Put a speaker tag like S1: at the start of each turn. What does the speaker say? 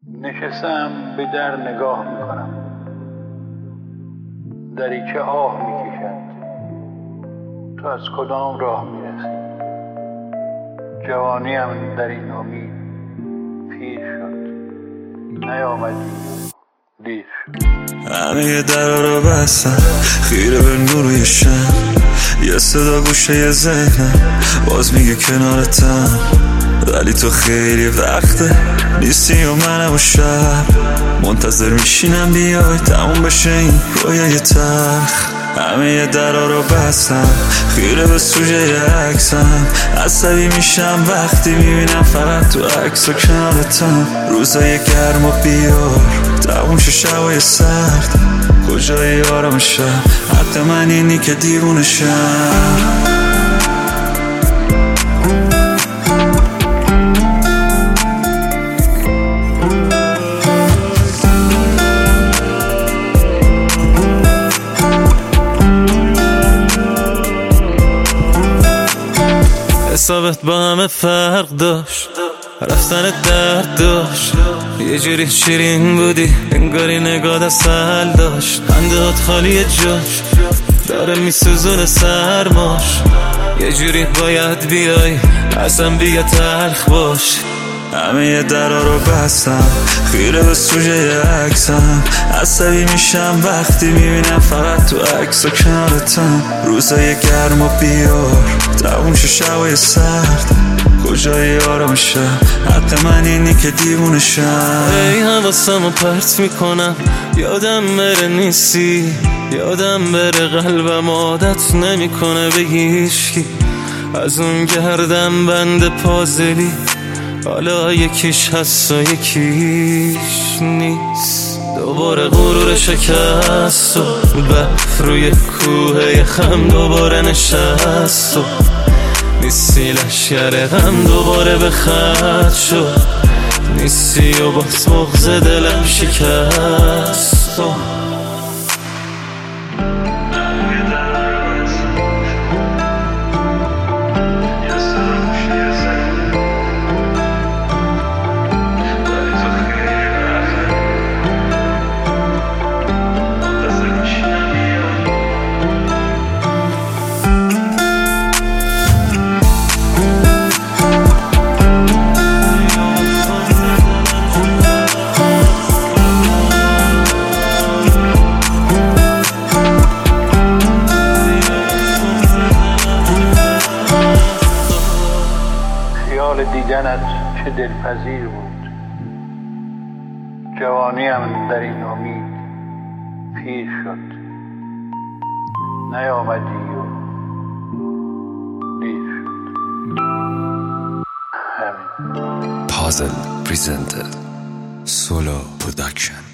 S1: نشستم به در نگاه میکنم، دریچه آه میکشد. تو از کدام راه میرسی؟ جوانیم در این امید پیر شد، نیامدی دیر شد.
S2: همه درا رو بستم خیره به نور شم، یه صدا گوشه ذهنم باز میگه کنارتم، ولی تو خیلی وقته نیستی و منم و شب منتظر میشینم بیای تموم بشه این رویای تلخ. همه درا رو بستم خیره به سوژه عکسم، عصبی میشم وقتی میبینم فقط تو عکس و کنارتم. روزای گرم و بیار تموم شه شبای سرد، کجای آرامشم؟ حق من اینی که دیوونه شم. حسابت با همه فرق داشت، رفتن درد داشت، یه جوری شیرین بودی انگاری نگاه اصل داشت. خندهات خالی جاش داره میسوزونه سرماش، یه جوری باید بیای اصلا بیا تلخ باش. همه درا رو بستم خیره به سوژه عکسم، عصبی میشم وقتی میبینم فقط تو عکس و کنارتم. روزای گرم و بیار تموم شه شبای سرد، کجای آرامشم؟ حق من اینی که دیوونه شم. ای حواسمو پرت میکنم یادم بره نیستی، یادم بره قلبم عادت نمیکنه به هیچکی. از اون گردم بند پازلی حالا یکیش هست و یکیش نیست. دوباره غرور شکست و برف روی کوه خم دوباره نشست و نیستی لشگر غم دوباره به خط شد، نیستی و باز بغض دلم شکست.
S1: دیدنت چه دلپذیر بود، جوانیم در این امید پیر شد، نیامدی و دیر شد. همین.
S2: Puzzle presented Solo Production.